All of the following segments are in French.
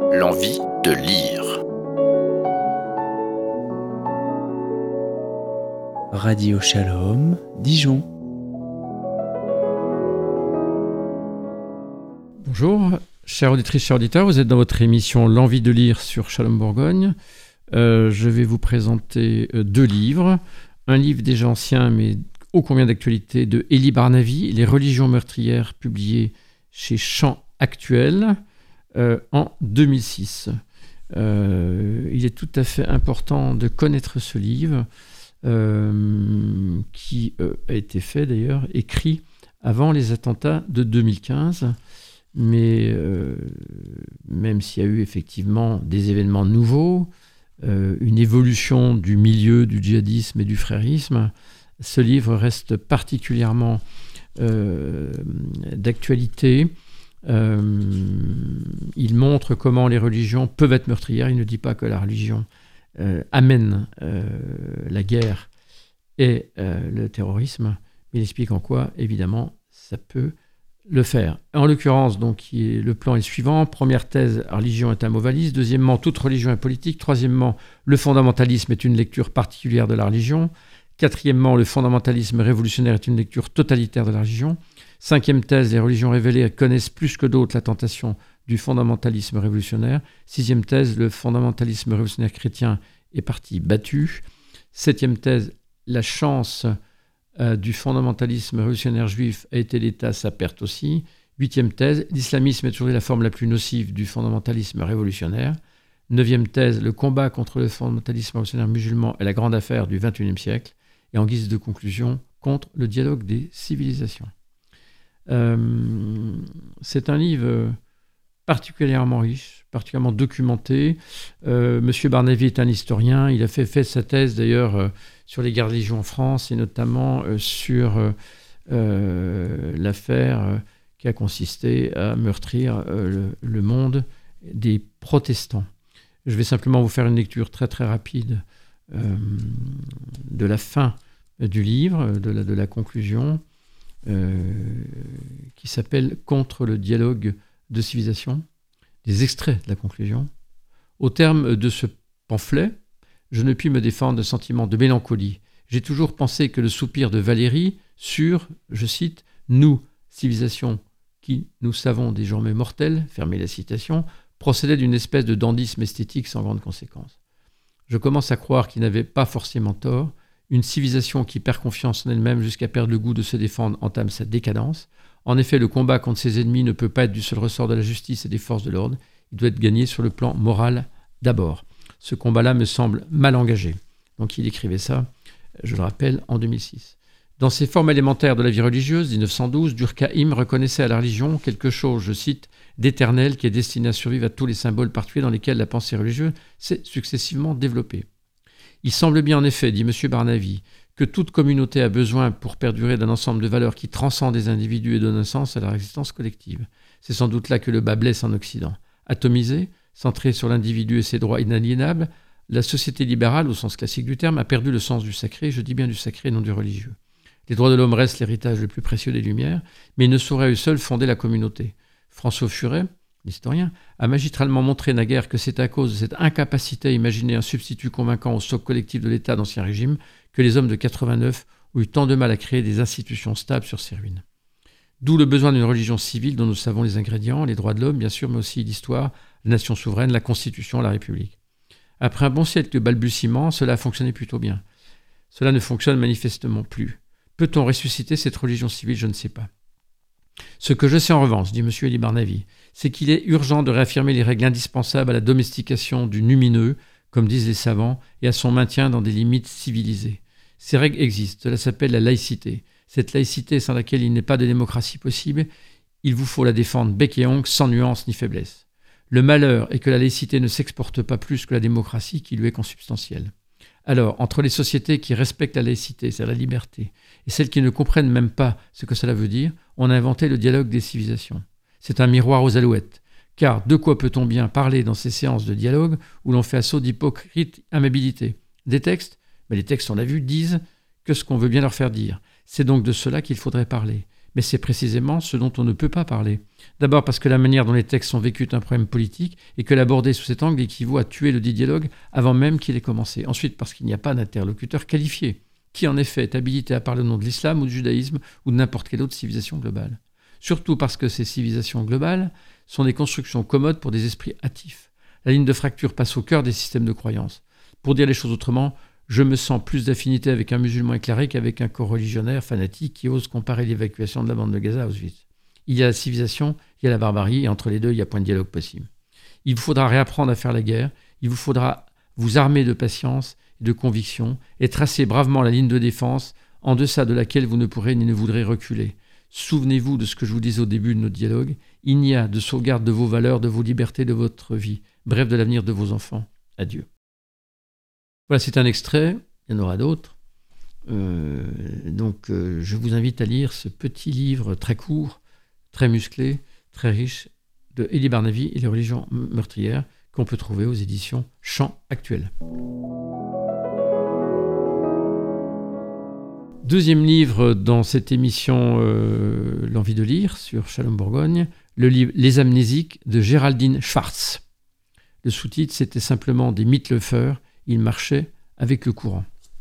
L'envie de lire. Radio Shalom, Dijon. Bonjour, chères auditrices, chers auditeurs, vous êtes dans votre émission L'envie de lire sur Shalom Bourgogne. Je vais vous présenter deux livres. Un livre déjà ancien, mais ô combien d'actualité, de Elie Barnavi, Les religions meurtrières, publié chez Champs Actuels en 2006. Il est tout à fait important de connaître ce livre, qui a été fait d'ailleurs, écrit avant les attentats de 2015. Mais même s'il y a eu effectivement des événements nouveaux, une évolution du milieu du djihadisme et du frérisme, ce livre reste particulièrement d'actualité. Il montre comment les religions peuvent être meurtrières. Il ne dit pas que la religion amène la guerre et le terrorisme, mais il explique en quoi, évidemment, ça peut le faire. En l'occurrence, donc, le plan est le suivant. Première thèse, la religion est un mot valise. Deuxièmement, toute religion est politique. Troisièmement, le fondamentalisme est une lecture particulière de la religion. Quatrièmement, le fondamentalisme révolutionnaire est une lecture totalitaire de la religion. Cinquième thèse, les religions révélées connaissent plus que d'autres la tentation du fondamentalisme révolutionnaire. Sixième thèse, le fondamentalisme révolutionnaire chrétien est parti battu. Septième thèse, la chance du fondamentalisme révolutionnaire juif a été l'État, sa perte aussi. Huitième thèse, l'islamisme est toujours la forme la plus nocive du fondamentalisme révolutionnaire. Neuvième thèse, le combat contre le fondamentalisme révolutionnaire musulman est la grande affaire du XXIe siècle. Et en guise de conclusion, contre le dialogue des civilisations. C'est un livre particulièrement riche, particulièrement documenté. Monsieur Barnavi est un historien. Il a fait sa thèse d'ailleurs sur les guerres de religion en France et notamment sur l'affaire qui a consisté à meurtrir le monde des protestants. Je vais simplement vous faire une lecture très très rapide de la fin du livre, de la conclusion, qui s'appelle « Contre le dialogue de civilisation », des extraits de la conclusion. Au terme de ce pamphlet, je ne puis me défendre de sentiment de mélancolie. J'ai toujours pensé que le soupir de Valérie sur, je cite, « nous, civilisation qui nous savons désormais mortels », fermez la citation, procédait d'une espèce de dandysme esthétique sans grande conséquence. Je commence à croire qu'il n'avait pas forcément tort. Une civilisation qui perd confiance en elle-même jusqu'à perdre le goût de se défendre entame sa décadence. En effet, le combat contre ses ennemis ne peut pas être du seul ressort de la justice et des forces de l'ordre. Il doit être gagné sur le plan moral d'abord. Ce combat-là me semble mal engagé. Donc il écrivait ça, je le rappelle, en 2006. Dans ses formes élémentaires de la vie religieuse, 1912, Durkheim reconnaissait à la religion quelque chose, je cite, d'éternel qui est destiné à survivre à tous les symboles particuliers dans lesquels la pensée religieuse s'est successivement développée. Il semble bien en effet, dit M. Barnavi, que toute communauté a besoin pour perdurer d'un ensemble de valeurs qui transcendent les individus et donnent un sens à leur existence collective. C'est sans doute là que le bât blesse en Occident. Atomisée, centrée sur l'individu et ses droits inaliénables, la société libérale, au sens classique du terme, a perdu le sens du sacré, je dis bien du sacré et non du religieux. Les droits de l'homme restent l'héritage le plus précieux des Lumières, mais ils ne sauraient à eux seuls fonder la communauté. François Furet, l'historien, a magistralement montré naguère que c'est à cause de cette incapacité à imaginer un substitut convaincant au socle collectif de l'État d'Ancien Régime que les hommes de 89 ont eu tant de mal à créer des institutions stables sur ces ruines. D'où le besoin d'une religion civile dont nous savons les ingrédients, les droits de l'homme bien sûr, mais aussi l'histoire, la nation souveraine, la Constitution, la République. Après un bon siècle de balbutiements, cela a fonctionné plutôt bien. Cela ne fonctionne manifestement plus. Peut-on ressusciter cette religion civile? Je ne sais pas. Ce que je sais en revanche, dit M. Elie Barnavi, c'est qu'il est urgent de réaffirmer les règles indispensables à la domestication du numineux, comme disent les savants, et à son maintien dans des limites civilisées. Ces règles existent, cela s'appelle la laïcité. Cette laïcité sans laquelle il n'est pas de démocratie possible, il vous faut la défendre bec et ongle, sans nuance ni faiblesse. Le malheur est que la laïcité ne s'exporte pas plus que la démocratie qui lui est consubstantielle. Alors, entre les sociétés qui respectent la laïcité, c'est la liberté, et celles qui ne comprennent même pas ce que cela veut dire, on a inventé le dialogue des civilisations. C'est un miroir aux alouettes, car de quoi peut-on bien parler dans ces séances de dialogue où l'on fait assaut d'hypocrite amabilité? Des textes? Mais les textes, on l'a vu, disent que ce qu'on veut bien leur faire dire. C'est donc de cela qu'il faudrait parler. Mais c'est précisément ce dont on ne peut pas parler. D'abord parce que la manière dont les textes sont vécus est un problème politique et que l'aborder sous cet angle équivaut à tuer le dit dialogue avant même qu'il ait commencé. Ensuite parce qu'il n'y a pas d'interlocuteur qualifié, qui en effet est habilité à parler au nom de l'islam ou du judaïsme ou de n'importe quelle autre civilisation globale. Surtout parce que ces civilisations globales sont des constructions commodes pour des esprits hâtifs. La ligne de fracture passe au cœur des systèmes de croyance. Pour dire les choses autrement, je me sens plus d'affinité avec un musulman éclairé qu'avec un coreligionnaire fanatique qui ose comparer l'évacuation de la bande de Gaza à Auschwitz. Il y a la civilisation, il y a la barbarie, et entre les deux, il n'y a point de dialogue possible. Il vous faudra réapprendre à faire la guerre, il vous faudra vous armer de patience et de conviction et tracer bravement la ligne de défense en deçà de laquelle vous ne pourrez ni ne voudrez reculer. Souvenez-vous de ce que je vous disais au début de notre dialogue. Il n'y a de sauvegarde de vos valeurs, de vos libertés, de votre vie, bref, de l'avenir de vos enfants. Adieu. Voilà, c'est un extrait, il y en aura d'autres. Je vous invite à lire ce petit livre très court, très musclé, très riche, de Elie Barnavi et les religions meurtrières, qu'on peut trouver aux éditions Champs Actuels. Deuxième livre dans cette émission L'envie de lire sur Shalom Bourgogne, le livre Les Amnésiques de Géraldine Schwartz. Le sous-titre, c'était simplement des Mitläufer, ils marchaient avec le courant.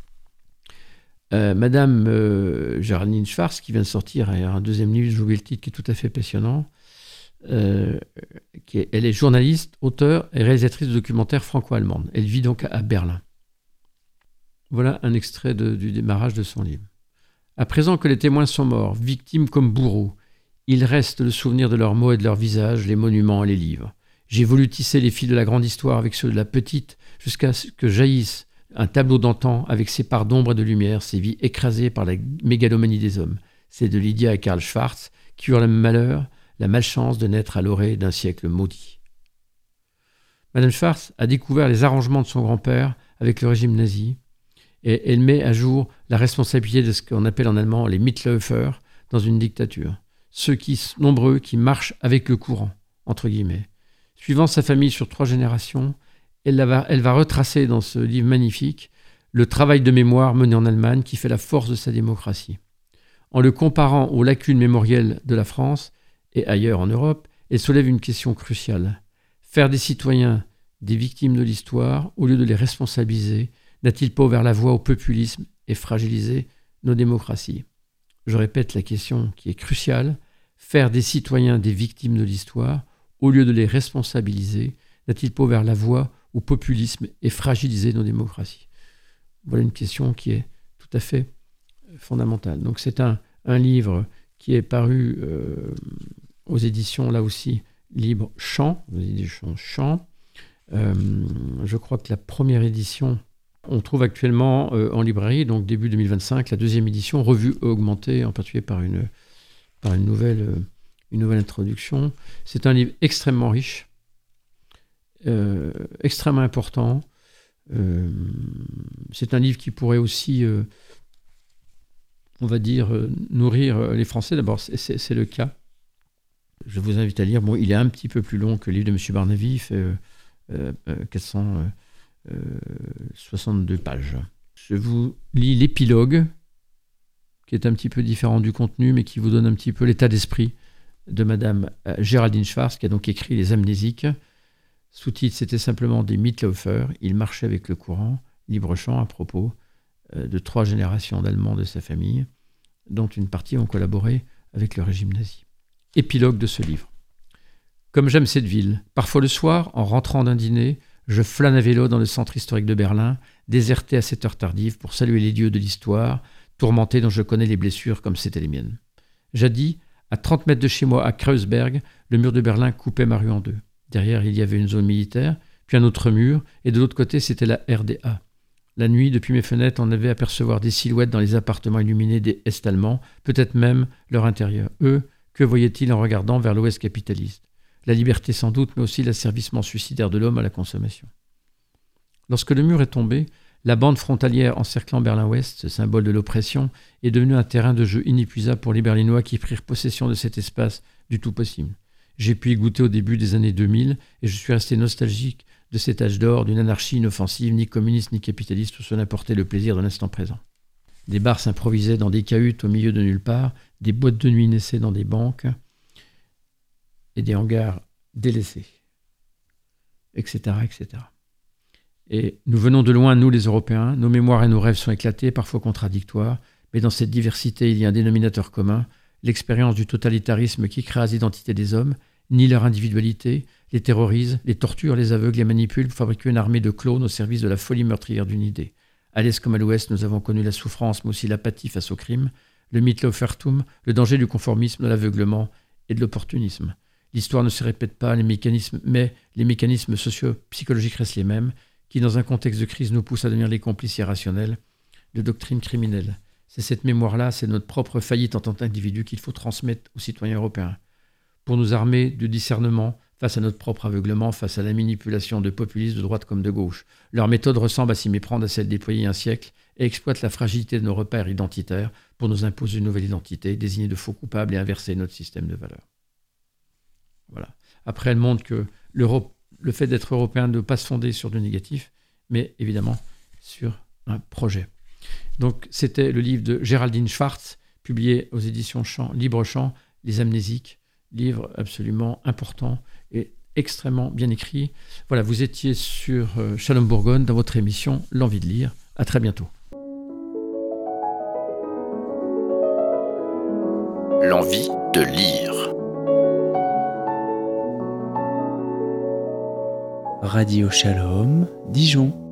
Madame Géraldine Schwartz, qui vient de sortir un deuxième livre, j'ai oublié le titre, qui est tout à fait passionnant. Elle est journaliste, auteure et réalisatrice de documentaires franco-allemandes. Elle vit donc à Berlin. Voilà un extrait du démarrage de son livre. À présent que les témoins sont morts, victimes comme bourreaux, il reste le souvenir de leurs mots et de leurs visages, les monuments et les livres. J'ai voulu tisser les fils de la grande histoire avec ceux de la petite, jusqu'à ce que jaillisse un tableau d'antan avec ses parts d'ombre et de lumière, ses vies écrasées par la mégalomanie des hommes. C'est de Lydia et Karl Schwartz qui eurent le malheur, la malchance de naître à l'orée d'un siècle maudit. Madame Schwartz a découvert les arrangements de son grand-père avec le régime nazi, et elle met à jour la responsabilité de ce qu'on appelle en allemand les Mitläufer dans une dictature. Ceux nombreux qui marchent avec le courant, entre guillemets. Suivant sa famille sur 3 générations, elle va retracer dans ce livre magnifique le travail de mémoire mené en Allemagne qui fait la force de sa démocratie. En le comparant aux lacunes mémorielles de la France et ailleurs en Europe, elle soulève une question cruciale. Faire des citoyens des victimes de l'histoire au lieu de les responsabiliser n'a-t-il pas ouvert la voie au populisme et fragilisé nos démocraties ? Je répète la question qui est cruciale. Faire des citoyens des victimes de l'histoire, au lieu de les responsabiliser, n'a-t-il pas ouvert la voie au populisme et fragilisé nos démocraties ? Voilà une question qui est tout à fait fondamentale. Donc c'est un livre qui est paru aux éditions, là aussi, Libre Champ, aux éditions Champ. Je crois que la première édition, on trouve actuellement en librairie, donc début 2025, la deuxième édition, revue augmentée, en particulier par une nouvelle introduction. C'est un livre extrêmement riche, extrêmement important. C'est un livre qui pourrait aussi, on va dire, nourrir les Français. D'abord, c'est le cas. Je vous invite à lire. Bon, il est un petit peu plus long que le livre de M. Barnavi, il fait 462 pages. Je vous lis l'épilogue, qui est un petit peu différent du contenu, mais qui vous donne un petit peu l'état d'esprit de Madame Géraldine Schwartz, qui a donc écrit Les Amnésiques. Sous-titre, c'était simplement des Mitläufer. Il marchait avec le courant, libre-champ à propos de 3 générations d'Allemands de sa famille, dont une partie ont collaboré avec le régime nazi. Épilogue de ce livre. Comme j'aime cette ville, parfois le soir, en rentrant d'un dîner, je flâne à vélo dans le centre historique de Berlin, déserté à cette heure tardive pour saluer les dieux de l'histoire, tourmenté dont je connais les blessures comme c'était les miennes. Jadis, à 30 mètres de chez moi, à Kreuzberg, le mur de Berlin coupait ma rue en 2. Derrière, il y avait une zone militaire, puis un autre mur, et de l'autre côté, c'était la RDA. La nuit, depuis mes fenêtres, on avait à apercevoir des silhouettes dans les appartements illuminés des Est-Allemands, peut-être même leur intérieur. Eux, que voyaient-ils en regardant vers l'Ouest capitaliste ? La liberté sans doute, mais aussi l'asservissement suicidaire de l'homme à la consommation. Lorsque le mur est tombé, la bande frontalière encerclant Berlin-Ouest, ce symbole de l'oppression, est devenue un terrain de jeu inépuisable pour les Berlinois qui prirent possession de cet espace du tout possible. J'ai pu y goûter au début des années 2000 et je suis resté nostalgique de cet âge d'or d'une anarchie inoffensive, ni communiste ni capitaliste, où cela apportait le plaisir de l'instant présent. des bars s'improvisaient dans des cahutes au milieu de nulle part, des boîtes de nuit naissaient dans des banques et des hangars délaissés, etc., etc. Et nous venons de loin, nous les Européens, nos mémoires et nos rêves sont éclatés, parfois contradictoires, mais dans cette diversité, il y a un dénominateur commun, l'expérience du totalitarisme qui crée l'identité des hommes, nie leur individualité, les terrorise, les torture, les aveugle, les manipule pour fabriquer une armée de clones au service de la folie meurtrière d'une idée. À l'Est comme à l'Ouest, nous avons connu la souffrance, mais aussi l'apathie face au crime, le Mittelfeldtum, le danger du conformisme, de l'aveuglement et de l'opportunisme. L'histoire ne se répète pas, mais les mécanismes socio-psychologiques restent les mêmes, qui, dans un contexte de crise, nous poussent à devenir les complices irrationnels de doctrines criminelles. C'est cette mémoire-là, c'est notre propre faillite en tant qu'individu qu'il faut transmettre aux citoyens européens, pour nous armer de discernement face à notre propre aveuglement, face à la manipulation de populistes de droite comme de gauche. Leur méthode ressemble à s'y méprendre à celle déployée il y a un siècle et exploite la fragilité de nos repères identitaires pour nous imposer une nouvelle identité, désigner de faux coupables et inverser notre système de valeurs. Voilà. Après, elle montre que le fait d'être européen ne doit pas se fonder sur du négatif, mais évidemment sur un projet. Donc, c'était le livre de Géraldine Schwartz, publié aux éditions Libre Champ, Les Amnésiques, livre absolument important et extrêmement bien écrit. Voilà, vous étiez sur Shalom Bourgogne dans votre émission L'Envie de lire. À très bientôt. L'envie de lire. Radio Shalom, Dijon.